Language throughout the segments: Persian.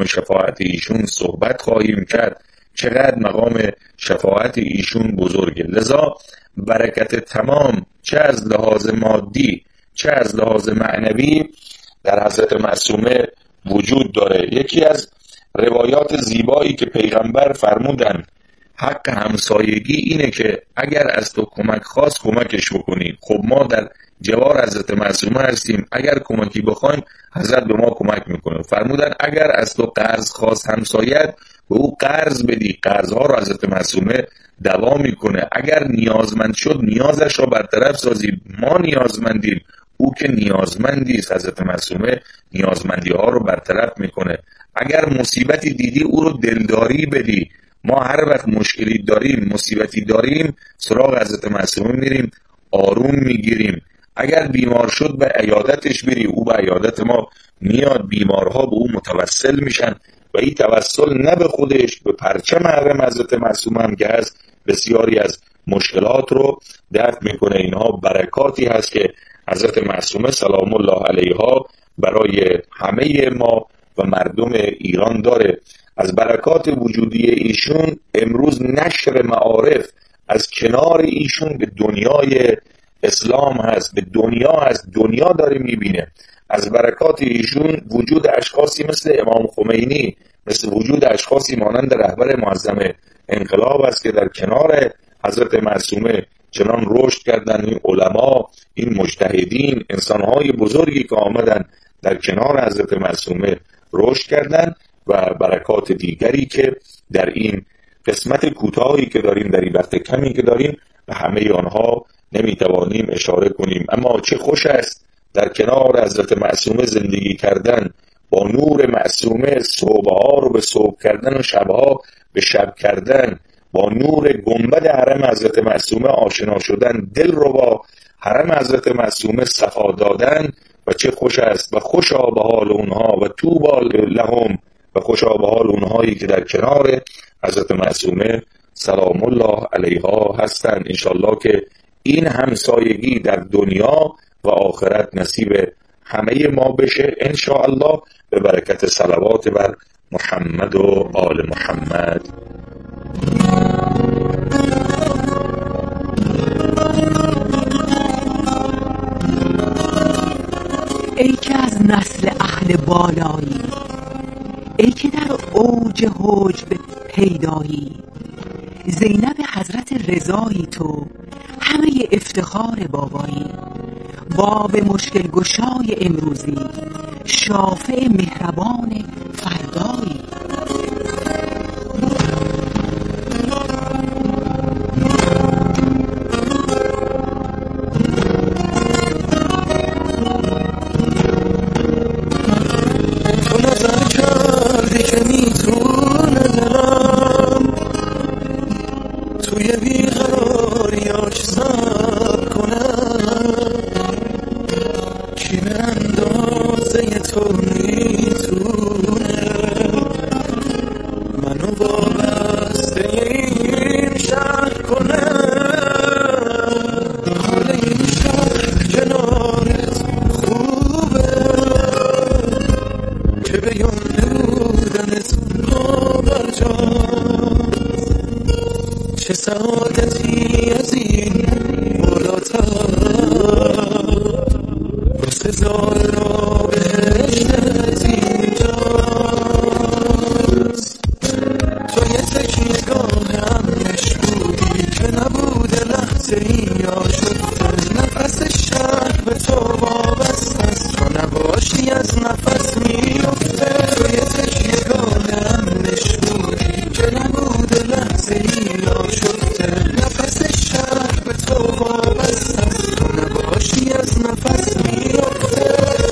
شفاعت ایشون صحبت خواهیم کرد، چقدر مقام شفاعت ایشون بزرگه. لذا برکت تمام چه از لحاظ مادی چه از لحاظ معنوی در حضرت معصومه وجود داره. یکی از روایات زیبایی که پیغمبر فرمودن حق همسایگی اینه که اگر از تو کمک خواست کمکش بکنی. خب ما در جوار حضرت معصومه هستیم، اگر کمکی بخوایم حضرت به ما کمک میکنه. فرمودن اگر از تو قرض خواست همسایت به او قرض بدی، قرضها رو حضرت معصومه دوام میکنه. اگر نیازمند شد نیازش رو برطرف سازی. ما نیازمندیم، او که نیازمندی است. حضرت معصومه نیازمندی ها رو برطرف میکنه. اگر مصیبتی دیدی او رو دلداری بدی. ما هر وقت مشکلی داریم، مصیبتی داریم، سراغ حضرت معصومه میریم، آروم میگیریم. اگر بیمار شد به عیادتش بری، او به عیادت ما میاد. بیمارها به او متوسل میشن و این توسل نه به خودش، به پرچم حرم حضرت معصومه هم که هست بسیاری از مشکلات رو دفع میکنه. اینها برکاتی هست که حضرت معصومه سلام الله علیها برای همه ما و مردم ایران داره. از برکات وجودی ایشون امروز نشر معارف از کنار ایشون به دنیای اسلام هست، به دنیا هست، دنیا داره میبینه. از برکات ایشون وجود اشخاصی مثل امام خمینی، مثل وجود اشخاصی مانند رهبر معظم انقلاب است که در کنار حضرت معصومه چنان رشد کردن. این علما، این مجتهدین، انسانهای بزرگی که آمدن در کنار حضرت معصومه رشد کردن و برکات دیگری که در این قسمت کوتاهی که داریم، در این وقت کمی که داریم، به همه آنها نمیتوانیم اشاره کنیم. اما چه خوش است در کنار حضرت معصومه زندگی کردن، با نور معصومه صبحها رو به صبح کردن و شبها به شب کردن، با نور گنبد حرم حضرت معصومه آشنا شدن، دل رو با حرم حضرت معصومه صفا دادن. و چه خوش است و خوشا به حال اونها و طوبی لهم و خوشا به حال اونهایی که در کنار حضرت معصومه سلام الله علیها هستند. انشالله که این همسایگی در دنیا و آخرت نصیب همه ما بشه انشاءالله، به برکت صلوات بر محمد و آل محمد. ای که از نسل اهل بالایی، ای که در اوج حجب پیدایی، زینب حضرت رضایی تو، همه افتخار بابایی، باب مشکل گشای امروزی، شافع مهربان فردایی. چه سعادتی از این بالاتر، سزای را بهشت از اینجاست. تو یه تکیهگاه امنش بودی که نبوده لحظه ای یا شده، نفس شهر به تو وابسته است، تو نباشی از نفس میفته. تو یه تکیهگاه امنش بودی که نبوده لحظه ای یا شده، نفس شهر به تو وابسته است، تو نباشی از نفس میفته.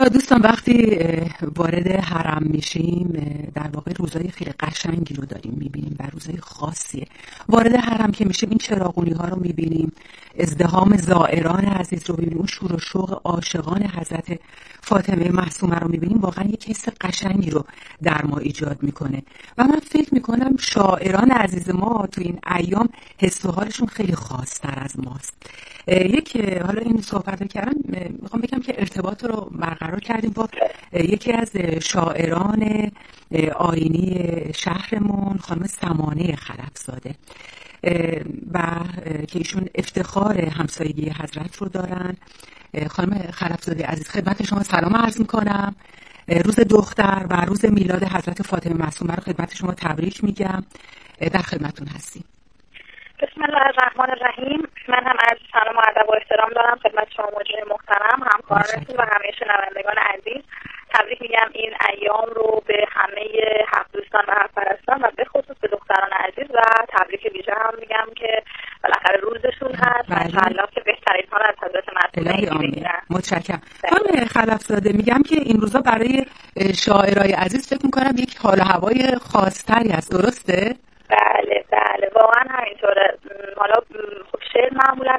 دوستان وقتی وارد حرم میشیم در واقع روزای خیلی قشنگی رو داریم میبینیم و روزای خاصیه. وارد حرم که میشیم این چراغونی ها رو میبینیم، ازدحام زائران عزیز رو میبینیم، اون شور و شوق عاشقان حضرت فاطمه معصومه رو میبینیم، واقعا یک حس قشنگی رو در ما ایجاد میکنه و من فکر میکنم شاعران عزیز ما تو این ایام حس و حالشون خیلی خاص‌تر از ماست. حالا این صحبت رو کردم، میخوام بگم که ارتباط رو برقرار کردیم با یکی از شاعران آیینی شهرمون، خانم سمانه خلفزاده، و که ایشون افتخار همسایگی حضرت رو دارن. خانم خلفزاده عزیز، خدمت شما سلام عرض میکنم. روز دختر و روز میلاد حضرت فاطمه معصومه رو خدمت شما تبریک میگم. در خدمتون هستیم. بسم الله الرحمن الرحیم. من هم از سلام و ادب و احترام دارم خدمت شما مجری محترم، همکارانتون و همه شنوندگان عزیز. تبریک میگم این ایام رو به همه حق دوستان و حق پرستان و به خصوص به دختران عزیز و تبریک ویژه هم میگم که بالاخره روزشون هست. انشاءالله که بهترین ها رو از حضرت معصومه ببینن. متشکرم. خانم خلفزاده، میگم که این روزا برای شاعرای عزیز فکر میکنم یک حال و هوای خاص‌تری است، درسته؟ بله واقعا همینطوره. حالا خب شعر معمولا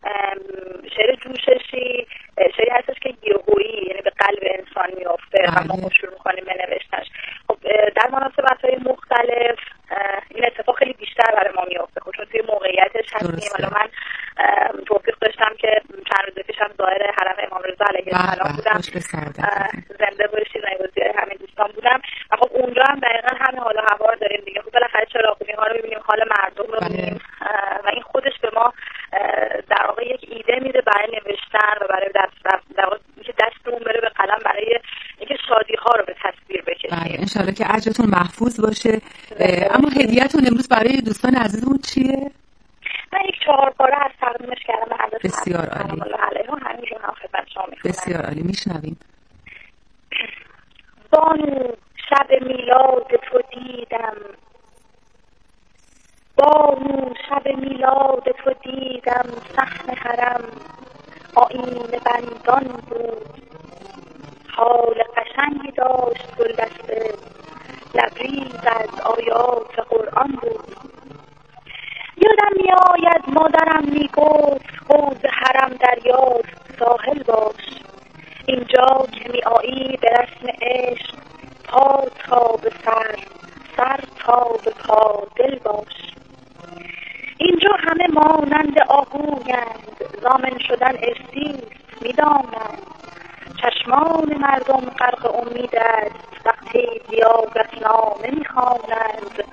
شعر جوششی شعری هستش که یهویی، یعنی به قلب انسان میفته و ما شروع میکنیم به نوشتنش. خب در مناسبت‌های مختلف این اتفاق خیلی بیشتر برای ما میفته، خب چون توی موقعیتش هستیم. حالا من توفیق داشتم که چند روز پیشم زائر حرم امام رضا علیه السلام بودم. زنده باشید، نایبازی همین دوستان بودم و خب اونجا هم دقیقا همین حال و هوا داریم دیگه. خب بالاخره چراغونی ها رو میبینیم، حال مردم رو میبینیم و این خودش به ما در واقع یک ایده میده برای نوشتن و برای در واقع دستمون بره به قلم برای اینکه شادی ها رو به تصویر بکشیم. بله، انشالله که اجرتون محفوظ باشه. اما هدیه‌تون امروز برای دوستان عزیزمون چیه؟ من یک 4 پاره از تقدیمش کردم به حضرت بسیار عالی. همین رو هم خدمت شما می‌خونم. بسیار عالی، میشنویم. بانو شب میلاد تو دیدم، بانو شب میلاد تو دیدم، صحن حرم آیینه بندان بود، حال قشنگی داشت گل دسته، لبریز از آیات قرآن بود. یادم میآید مادرم میگفت حوض حرم دریاست، ساحل باش، اینجا که میآیی به رسم عشق، پا تا به سر، سر تا به پا دل باش. اینجا همه مانند آهویند، ضامن شدن ارثیست میدانند، چشمان مردم غرق امید است وقتی زیارتنامه میخوانند.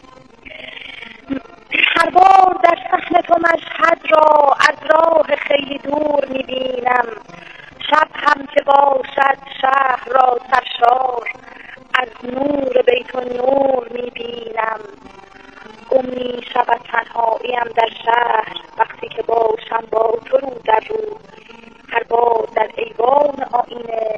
هر بار در صحن تو مشهد را از راه خیلی دور میبینم، شب هم که باشد شهر را سرشار، از نور بیت النور میبینم. گم میشود تنهاییم در شهر وقتی که باشم با تو رو در رو، هر بار در ایوان آینه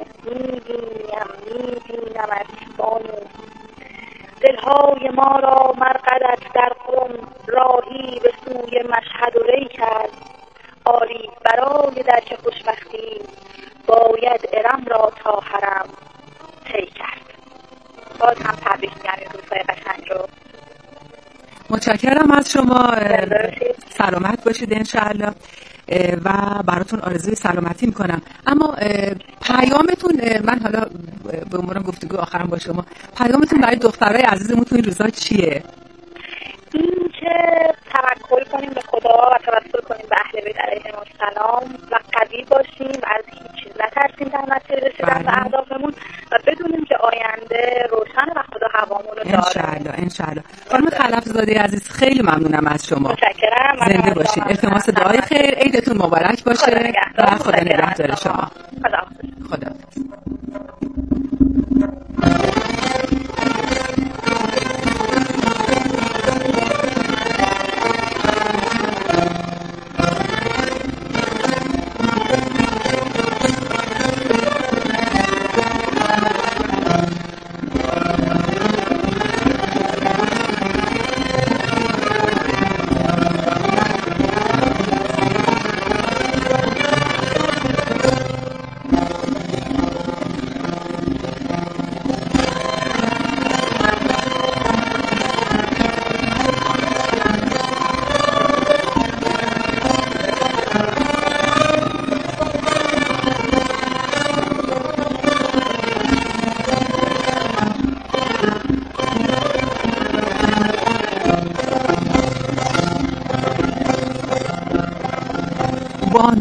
میبینم از بانو. دلهای ما را مرقدت در قم، راهی به سوی مشهد و ری کرد، آری برای درک خوشبختی باید ارم را تا حرم طی کرد. باز هم تبریک میگم این روزهای قشنگ رو. متشکرم از شما، سلامت باشید انشاءالله و براتون آرزوی سلامتی میکنم. اما پیامتون، من حالا به عنوان گفتگو آخرم با شما، پیامتون برای دخترای عزیزمون تو این روزا چیه؟ این که توکل کنیم به خدا و توسل کنیم به اهل بیت علیهم السلام و قوی باشیم و از هیچ چیز نترسیم در مسیر رسیدن به اهدافمون و بدونیم که آینده روشن و خدا هوامون رو داره. انشاءالله. خانم خلفزاده عزیز، خیلی ممنونم از شما. متشکرم. زنده باشید. التماس دعای خیر. عیدتون مبارک باشه و خدا نگهدار شما. خدا.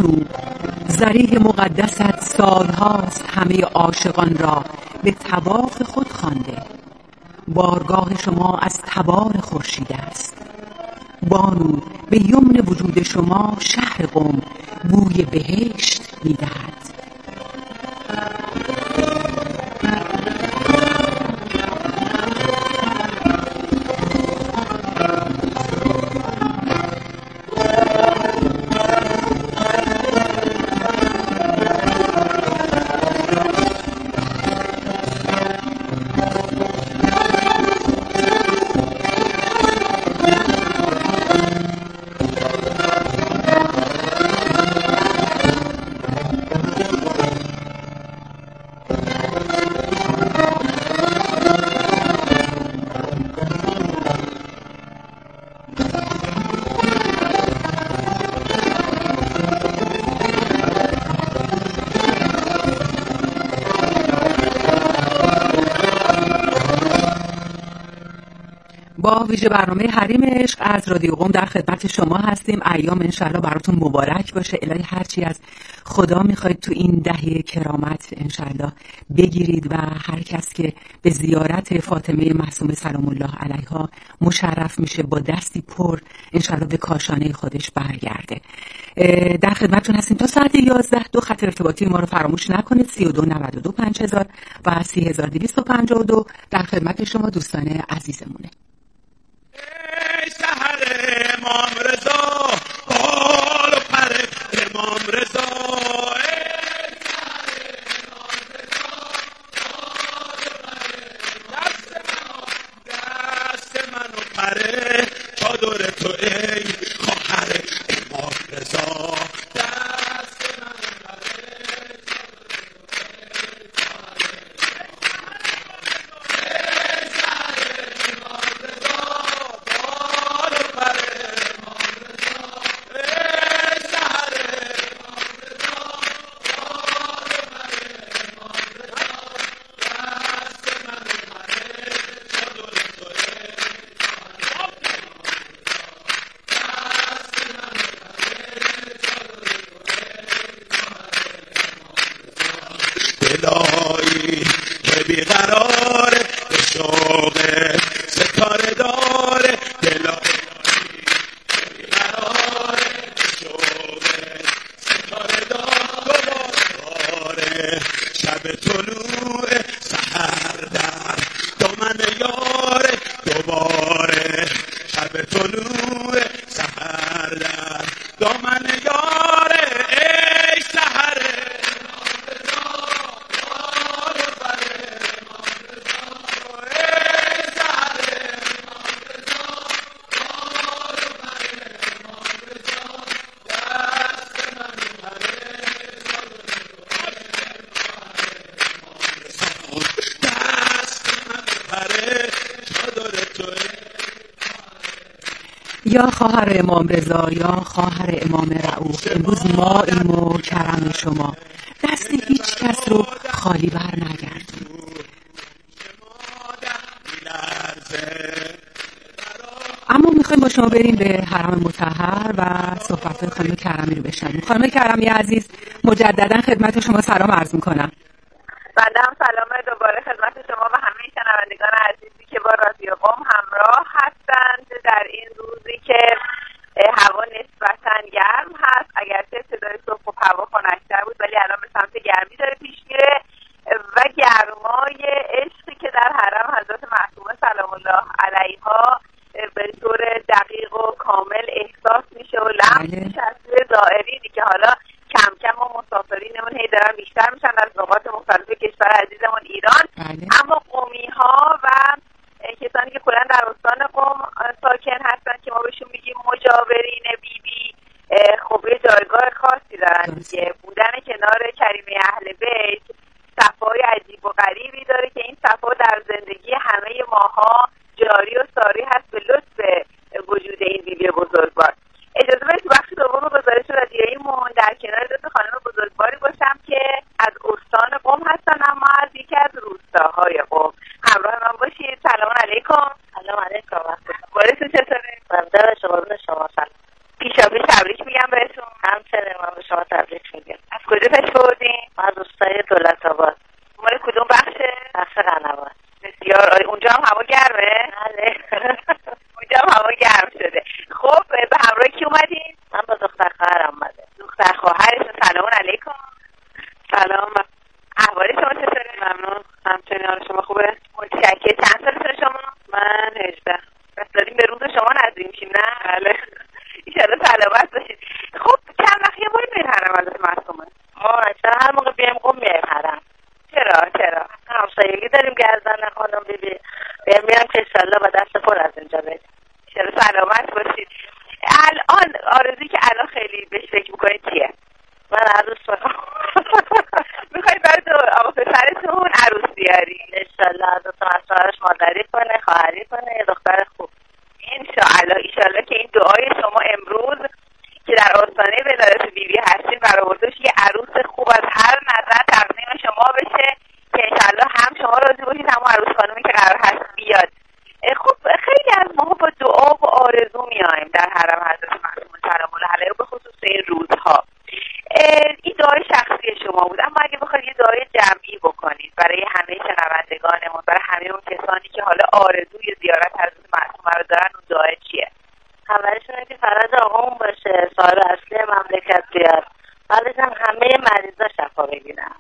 بانو ذریح مقدست سالهاست همه عاشقان را به طواف خود خوانده. بارگاه شما از تبار خورشید است. بانو به یمن وجود شما شهر قم بوی بهشت می‌دهد. با ویژه برنامه حریم عشق از رادیو قم در خدمت شما هستیم. ایام انشالله براتون مبارک باشه. الهی هرچی از خدا میخواید تو این دهه کرامت انشالله بگیرید و هر کس که به زیارت فاطمه معصومه سلام الله علیها مشرف میشه با دستی پر انشالله به کاشانه خودش برگرده. در خدمتتون هستیم تا ساعت 11. دو خط ارتباطی ما رو فراموش نکنید 3292 5000 و 3252. در خدمت شما دوستان عزیزمونه. ای سحر امام رضا بال و پر امام رضا دست من و پره چادر تو ای خواهر امام رضا دست من و پره دلایی که بیقراره به شوق ستاره داره دلایی که بیقراره به شوق ستاره داره شب طلوع سحر در دامن یاره دوباره شب طلوع سحر در دامن یاره ای سحر یا خواهر امام رضا یا خواهر امام رؤوف، امروز ما این و کرم شما دست هیچ کس رو خالی بر نگردون. اما میخوایم با شما بریم به حرم مطهر و صحبت خانم کرمی رو بشنویم. خانم کرمی عزیز مجددا خدمت شما سلام عرض میکنم. بنده هم سلام دوباره خدمت شما و همه شنوندگان عزیزی که با رادیو قم همراه هستند در این روزی که هوا نسبتاً گرم هست. اگرچه ابتدای صبح و هوا خنک‌تر بود ولی الان به سمت گرمی داره پیش میره و گرمای عشقی که در حرم حضرت معصومه سلام الله علیها به طور دقیق و کامل احساس میشه و لمس میشه از روی زائرینی که حالا کم کم و مسافرینمون هی دارن بیشتر میشن از نقاط مختلف کشور عزیزمون ایران. اما قمی ها و کسانی که کلا در استان قم ساکن هستن که ما بهشون میگیم مجاورین بیبی، خب یه جایگاه خاصی دارن دیگه. بودن کنار کریمه اهل بیت صفای عجیب و غریبی داره که این صفا در زندگی همه ماها جاری و ساری هست به لطف وجود این بیبی بزرگوار. اجازه بدید تو بخش دوم گزارش رادیوییمون در کنار دو خانم بزرگواری باشم که از استان قم هستن اما از یکی از روستاهای قم. همراه من باشید. سلام علیکم. سلام علیکم. بارتون چطوره؟ بنده شما سلام. پیشاپیش تبریک میگم بهتون. همچنین من به شما تبریک میگم. از کجا تشریف بردین؟ از روستای دولت آباد. مال کدوم بخشه؟ بخش قنوات. بسیار عالی. اونجا هم هوا گرمه؟ بله. اونجا هم هوا گرم شده. خب به همراه کی اومدین؟ من با دختر خواهرم اومده. دختر خواهرش. سلام علیکم. سلام. احوال شما چطوره؟ ممنون. همچنین حال شما خوبه؟ متشکرم. چند سالتونه شما؟ من 18. بس داریم به روز شما نزدیک میشیم نه؟ بله. ایشالله سلامت باشید. خب چند وقت یه باری میرین حرم حضرت معصومه؟ چرا هر موقع بیایم قم میایم حرم. چرا؟ همسایگی داریم گردن خانم بیبی. بیایم که انشالله با دست پر از اینجا بریم. ایشالله سلامت باشید. الان آرزویی که الان خیلی بهش فکر میکنید چیه؟ من عروس بخوام. میخواید برای آقا پسرتون عروس بیاری؟ انشالله حضرت معصومش مادری کنه، خواهری کنه، یه دختر خوب. انشالله که این دعای شما امروز که در آستانه ولادت بیبی هستید برآورده بشه، یه عروس خوب از هر نظر تقدیم شما بشه که انشالله هم شما راضی باشید هم عروس خانومی که قرار هست بیاد. خب خیلی از ما با دعا و آرزو میایم در حرم حضرت معصومه سلام الله علیها، به خصوص این روزها. این دعای شخصی شما بود، اما اگه بخواید یه دعای جمعی بکنید برای همه شنوندگانمون، برای همه اون کسانی که حالا آرزوی زیارت حضرت معصومه رو دارن، اون دعای چیه؟ اولش اینه که فرج آقامون باشه، صاحب اصلی مملکت بیاد، بعدش هم همه مریضا شفا بگیرن.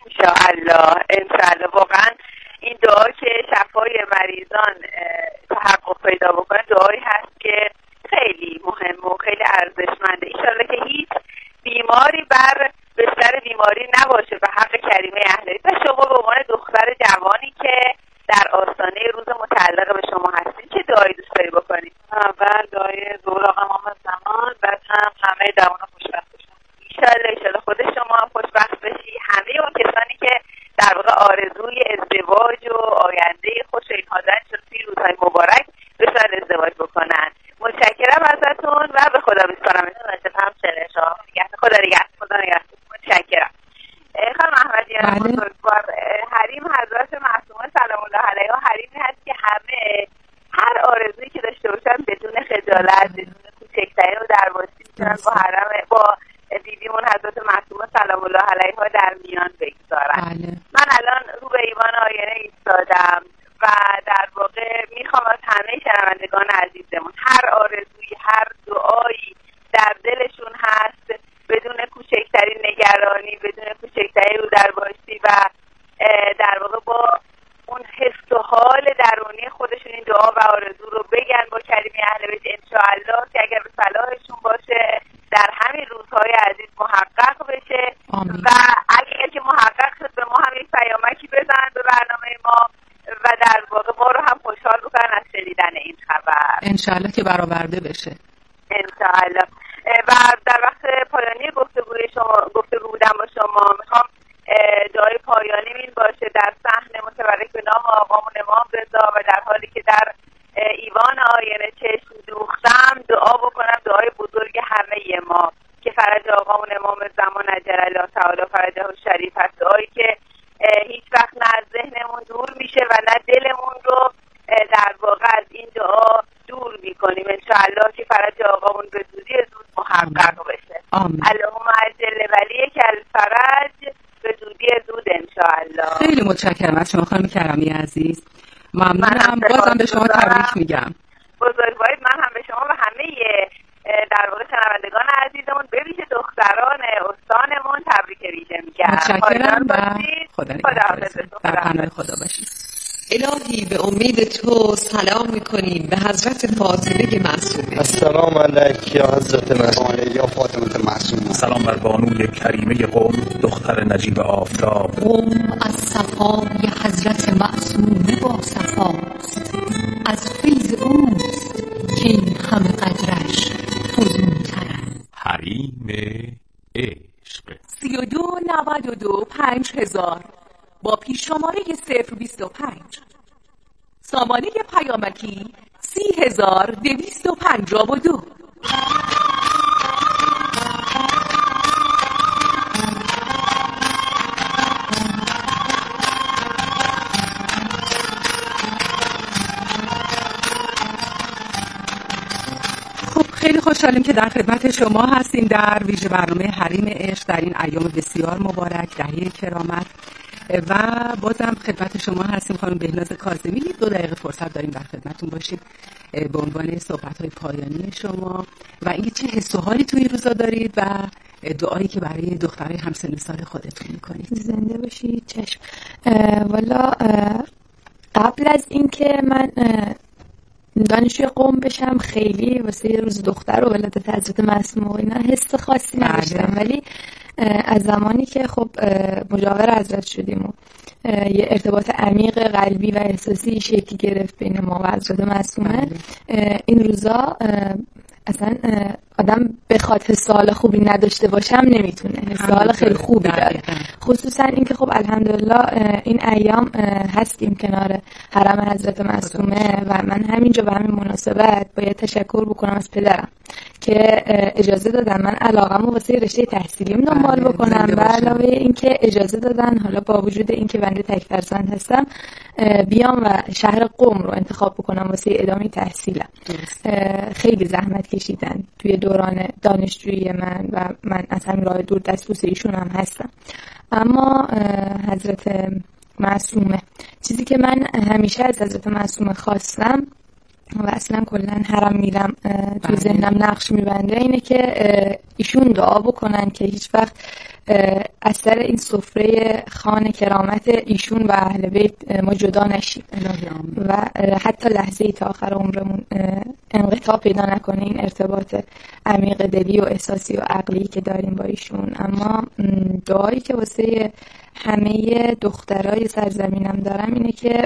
انشاءالله. واقعا این دعا که شفای مریضان تحقق پیدا بکنه دعایی هست که خیلی مهمه و خیلی ارزشمنده. انشاءالله که هیچ بیماری بر بستر بیماری نباشه به حق کریمه اهل بیت. و شما به عنوان دختر جوانی که در آستانه روز متعلق به شما هستید چه دعایی دوست داری بکنید؟ اول دعای ظهور آقا محمد زمان، بعد هم همه جوانان خوشبخت بشن. ایشالله خود شما هم خوشبخت بشی، همه اون کسانی که در واقع آرزوی ازدواج و آینده خوش اینها دارن چون توی روزهای مبارک بشن ازدواج بکنن. متشکرم ازتون و به خدا میسپارم. همچنین شما. خدا نگهدار. متشکرم. خانم احمدیان بزرگوار، حریم حضرت معصومه سلام الله علیها حریمی هست که همه هر آرزویی که داشته باشن بدون خجالت، بدون کوچکترین و درباستی میتونن با حرم با بیبیمون حضرت معصومه سلام الله علیها در میان بگذارن. من الان رو به ایوان آینه ایستادم و در واقع میخوام از همه شنوندگان عزیزمون هر آرزویی، هر دعایی در دلشون هست بدون کوچکترین نگرانی، بدون کوچکترین رو درباشتی و در واقع با اون حس و حال درونی خودشون این دعا و آرزو رو بگن با کریمه اهل بیت، انشاءالله که اگر به صلاحشون باشه در همین روزهای عزیز محقق بشه. و اگر که محقق شد به ما هم یک پیامکی بزن به برنامه ما و در واقع ما رو هم خوشحال بکنن از شنیدن این خبر. انشاءالله که برآورده بشه. انشاءالله. و در وقت پایانی گفتگو بودم با شما میخوام دعای پایانی این باشه در صحن متبرک به نام آقامون امام رضا و در حالی که در ایوان آینه چشم دوختم دعا بکنم دعای بزرگ همه ما که فرج آقامون امام زمان عجل الله تعالی فرجه الشریف هست، دعایی که هیچ وقت نه از ذهنمون دور میشه و نه دلمون رو در واقع از این دعا دور میکنیم. انشاءالله که فرج آقامون به زودی زود محقق بشه. اللهم عجل ولیک الفرج به زودی زود انشاءالله. خیلی متشکرم از شما خانم کرمی عزیز. ممنونم. بازم به شما تبریک میگم. بزرگوارید. من هم به شما و همه در واقع شنوندگان عزیزمون به ویژه دختران استانمون تبریک ویژه میگم. متشکرم و خدا نگهدار. در پناه خدا باشید. الهی به امید تو سلام میکنیم به حضرت فاطمه معصومه. السلام علیک یا حضرت معصومه یا فاطمه معصومه. سلام بر بانوی کریمه قوم دختر نجیب آفتاب. قوم از صفای حضرت معصومه با صفاست، از فیض اوست که این همه قدرش فزونترند. حریم عشق 32925000 با پیش شماره 025 سامانه پیامکی 30252. خب خیلی خوش خوشحالیم که در خدمت شما هستیم در ویژه برنامه حریم عشق در این ایام بسیار مبارک، دهه کرامت، و بازم خدمت شما هستیم. خانم بهناز کاظمی، 2 دقیقه فرصت داریم در خدمتتون باشیم به عنوان صحبت‌های پایانی شما و اینکه چه حس و حالی توی این روزا دارید و دعایی که برای دخترای همسن سال خودتون میکنید. زنده باشید. چشم. والا قبل از اینکه من دانشجوی قم بشم خیلی واسه روز دختر و ولادت حضرت معصومه و اینا حس خاصی نداشتم، ولی از زمانی که خب مجاور حضرت شدیم و یه ارتباط عمیق قلبی و احساسی شکل گرفت بین ما و حضرت معصومه، این روزا اصلا آدم بخواد حس حال خوبی نداشته باشم نمیتونه. حس حال خیلی خوبی داره، خصوصا اینکه خب الحمدلله این ایام هستیم کنار حرم حضرت معصومه و من همینجا به همین مناسبت باید تشکر بکنم از پدرم که اجازه دادن من علاقمو واسه رشته تحصیلیم دنبال بکنم و علاوه اینکه اجازه دادن حالا با وجود اینکه بنده تک فرزند هستم بیام و شهر قم رو انتخاب بکنم واسه ادامه تحصیلم. خیلی زحمت کشیدن توی دوران دانشجویی من و من از همین راه دور دستبوس ایشون هم هستم. اما حضرت معصومه، چیزی که من همیشه از حضرت معصومه خواستم و اصلا کلا حرم میرم توی ذهنم نقش میبنده اینه که ایشون دعا بکنن که هیچ وقت از سر این سفره خوان کرامت ایشون و اهل بیت ما جدا نشیم و حتی لحظه تا آخر عمرمون انقطاع پیدا نکنه این ارتباط عمیق دلی و احساسی و عقلی که داریم با ایشون. اما دعایی که واسه همه دخترای سرزمینم دارم اینه که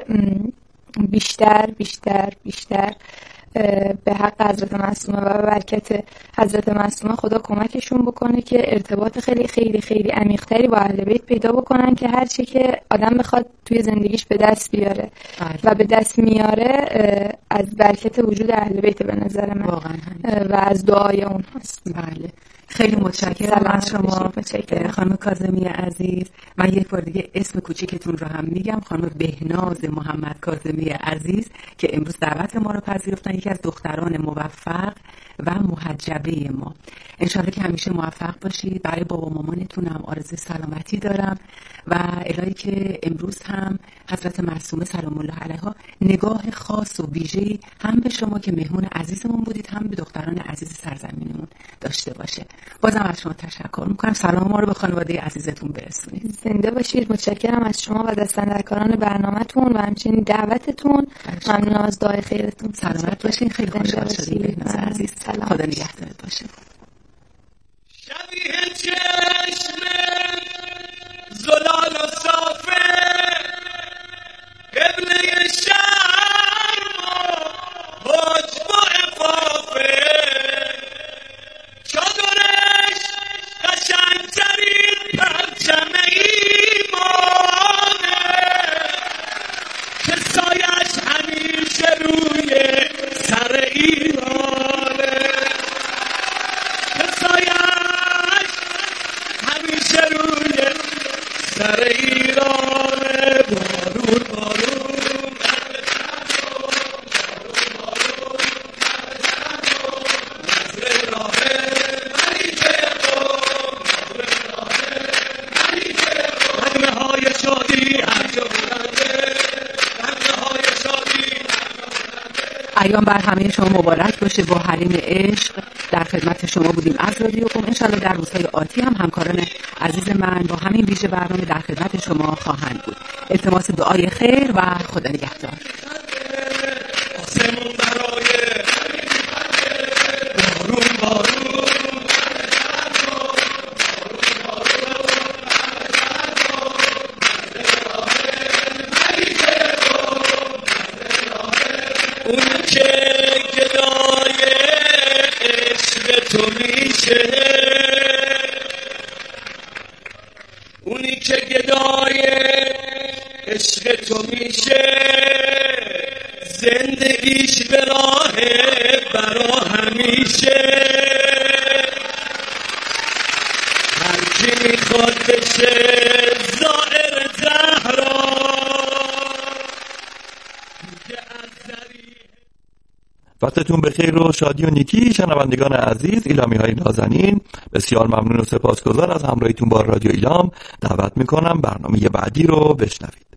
بیشتر بیشتر بیشتر به حق حضرت معصومه و به برکت حضرت معصومه خدا کمکشون بکنه که ارتباط خیلی خیلی خیلی عمیق‌تری با اهل بیت پیدا بکنن که هر چی که آدم بخواد توی زندگیش به دست بیاره و به دست میاره از برکت وجود اهل بیت به نظر من و از دعای اون هست. بله، خیلی متشکرم از شما خانم کاظمی عزیز. من یک بار دیگه اسم کوچیکتون رو هم میگم، خانم بهناز محمد کاظمی عزیز که امروز دعوت ما رو پذیرفتن، یکی از دختران موفق و محجبه ما. انشالله که همیشه موفق باشید. برای بابا مامانتون هم آرزوی سلامتی دارم و الهی که امروز هم حضرت معصومه سلام الله علیها نگاه خاص و ویژه‌ای هم به شما که مهمون عزیزمون بودید هم به دختران عزیز سرزمینمون داشته باشه. بازم از شما تشکر میکنم. سلام ما رو به خانواده عزیزتون برسونید. زنده باشید. متشکرم از شما و دستندرکاران برنامه‌تون و همچنین دعوتتون. ممنونم از دعای خیرتون. سلامت باشین. خیلی خوشحال شدیم بهناز عزیز. خدا نگهدارت باشه. شبیه چشم زلال و صافه قبله شرم و حجب و عفافه چادرش قشنگترین پرچم ایمانه که سایش همیشه روی سر ایرانه که سایش همیشه روی سر ایرانه. بارون بارون ایام بر همه شما مبارک باشه. با حریم عشق در خدمت شما بودیم از رادیو قم. انشالله در روزهای آتی هم همکاران عزیز من با همین ویژه برنامه در خدمت شما خواهند بود. التماس دعای خیر و خدا نگهدار. اونی که گدای عشق تو میشه زندگیش به راه برا همیشه. هر کی میخواد بشه زائر زهرا و وقتتون بخیر و شادی و نیکی. شنوندگان عزیز، ایلامی های نازنین، بسیار ممنون و سپاسگزار از همراهیتون با رادیو ایلام. دعوت میکنم برنامه بعدی رو بشنوید.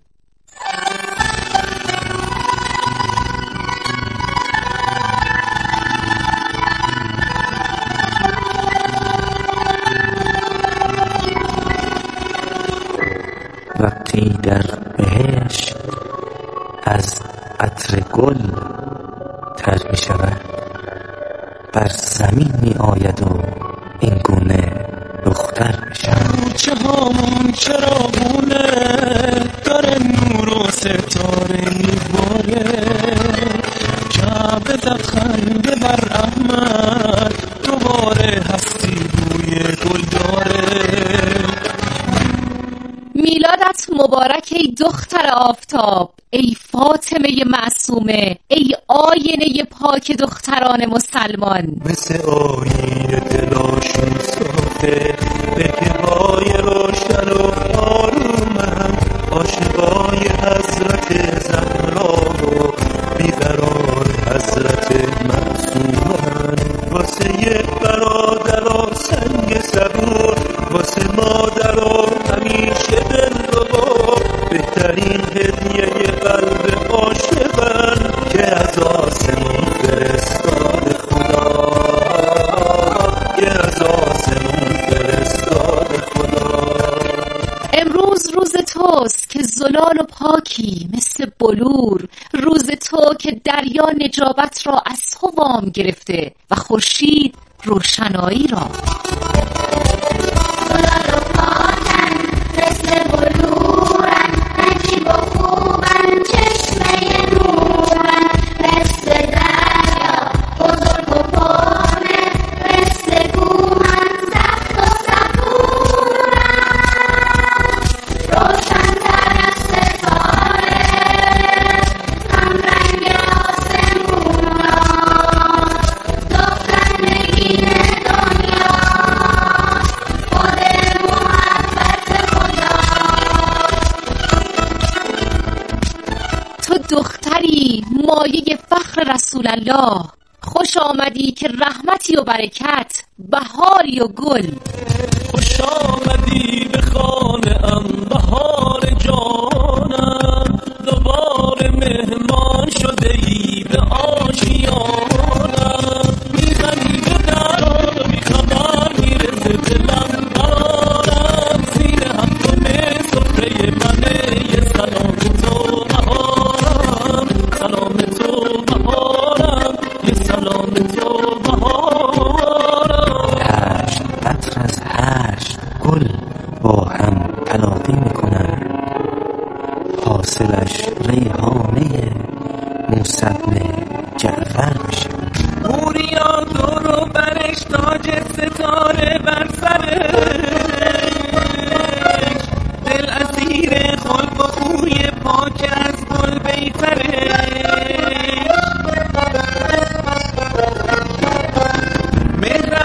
وقتی در بهشت از عطر گل تر می شود، بر زمین می آید و این گونه دختر می شود. کوچه هامون چراغونه داره نور و ستاره میباره، کعبه زد خنده بر احمد، دوباره هستی بوی گل داره. میلادت مبارک ای دختر آفتاب، ای فاطمه معصومه، ای آینه پاک دختران مسلمان. مثل آینه دلاشون صافه، بگرهای روشن و آرومن، عاشقای حضرت زهرا و بیقرار حضرت معصومن. واسه یه برادر سنگ صبور، واسه مادر همیشه دلربا، بهترین هدیه قلب عاشقن که از آسمون فرستاد خدا، که از آسمون فرستاد خدا. امروز روز توست که زلال و پاکی مثل بلور، روز تو که دریا نجابت را از تو وام گرفته و خورشید روشنایی را. زلال و پاکن مثل بلورن، نجیب و خوبن چشمه نورن، مثل دریا بزرگ و پرمه، مثل گوهن سخت و صبورن، روشن تر از ستاره هم رنگ آسمونا، دختر نگین دنیا خود محبت خدا. تو دختری مایه فخر رسول الله، خوش آمدی که رحمتی و برکت، بهاری و گل. خوش آمدی به خانه ام بهار جانم، دوباره مهمان شده ای به آشیانم. میزنی به در بی خبر میرسه دلم قرارم، سینه هم کنه سفره منه، یه سلام تو بهارم، سلام تو بهارم، یه سلام تو بهارم. هشت عطر از هشت گل با هم تلاقی میکنن، حاصلش ریحانه موسی بن جعفر میشه. موریا دور و برش تاج ستاره،